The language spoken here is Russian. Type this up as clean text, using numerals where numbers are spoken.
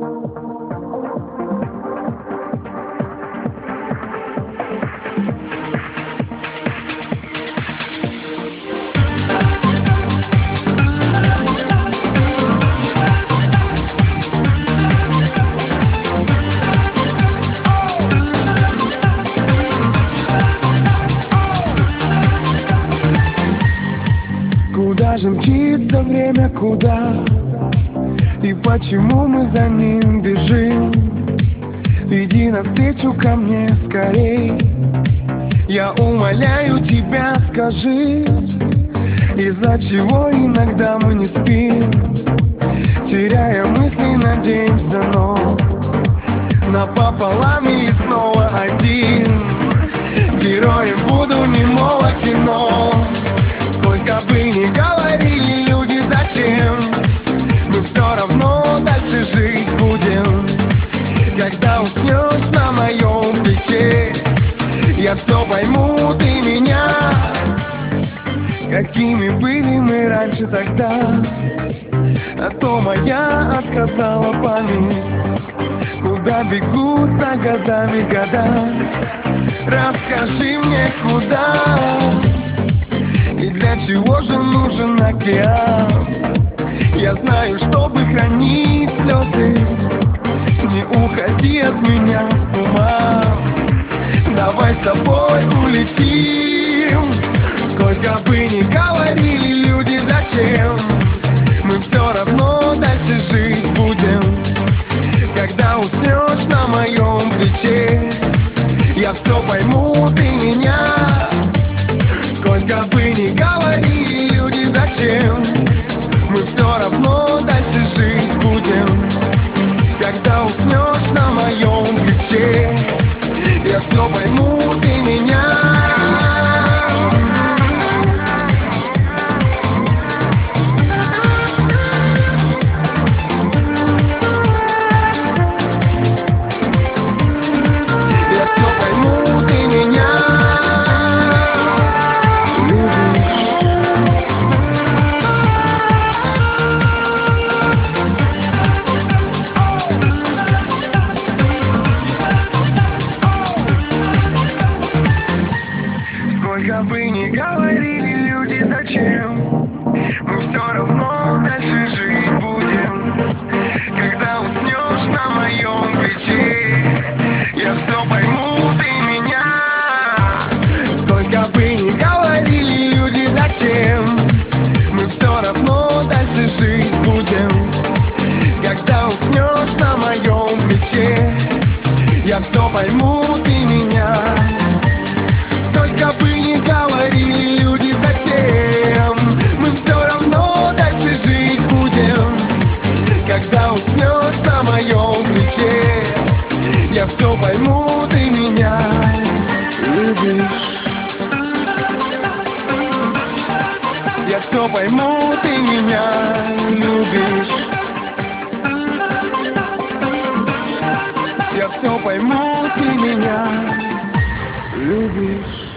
Куда же мчится время, куда? И почему мы за ним бежим? Иди навстречу ко мне скорей. Я умоляю тебя, скажи, из-за чего иногда мы не спим, теряя мысли, надеемся, но напополам или снова один. Героем буду немого кино. Сколько бы ни говорили люди, зачем, мы все равно дальше жить будем. Когда уснешь на моем плече, я все пойму, ты меня. Какими были мы раньше тогда, а то моя отказала память. Куда бегут за годами года? Расскажи мне, куда и для чего же нужен океан? Я знаю, чтобы хранить слезы. Не уходи от меня в туман. Давай с тобой улетим. Сколько бы ни говорили люди, зачем, мы все равно дальше жить будем. Когда уснешь на моем плече, я все пойму, ты меня. Сколько бы ни говорили люди, зачем, мы все равно дальше жить будем. Когда уснешь на моем плече, я все пойму, ты меня. Сколько бы ни говорили люди, зачем, мы все равно дальше жить будем. Когда уснешь на моем плече, я все пойму, ты меня. Сколько бы ни говорили люди, зачем, мы все равно дальше жить будем. Когда уснешь на моем плече, я все пойму, ты меня. Сколько бы ни говорили люди, зачем, мы все равно дальше жить будем. Когда уснешь на моем плече, я все пойму, ты меня любишь. Я все пойму, ты меня любишь. Я все пойму, ты меня любишь.